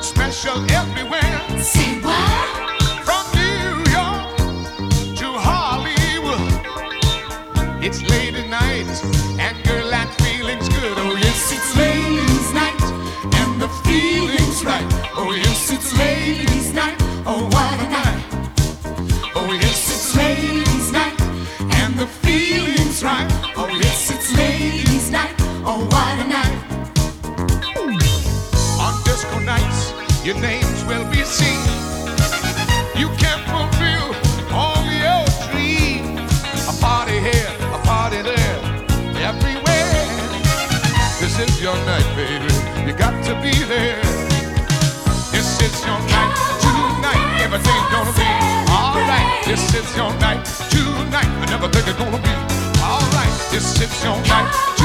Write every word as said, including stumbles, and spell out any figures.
special everywhere. Say what? From New York to Hollywood. It's late at night, and girl, that feeling's good. Oh yes, it's ladies' night, and the feeling's right. Oh yes, it's ladies' night. Oh what a night. Oh yes, it's ladies' night, and the feeling's right. Oh yes, it's ladies' night. Oh what a night. On disco nights, your names will be seen. You can fulfill all your dreams. A party here, a party there, everywhere. This is your night, baby. You got to be there. This is your night, tonight. Everything's gonna be alright. This is your night, tonight. And everything's gonna be alright. This is your night.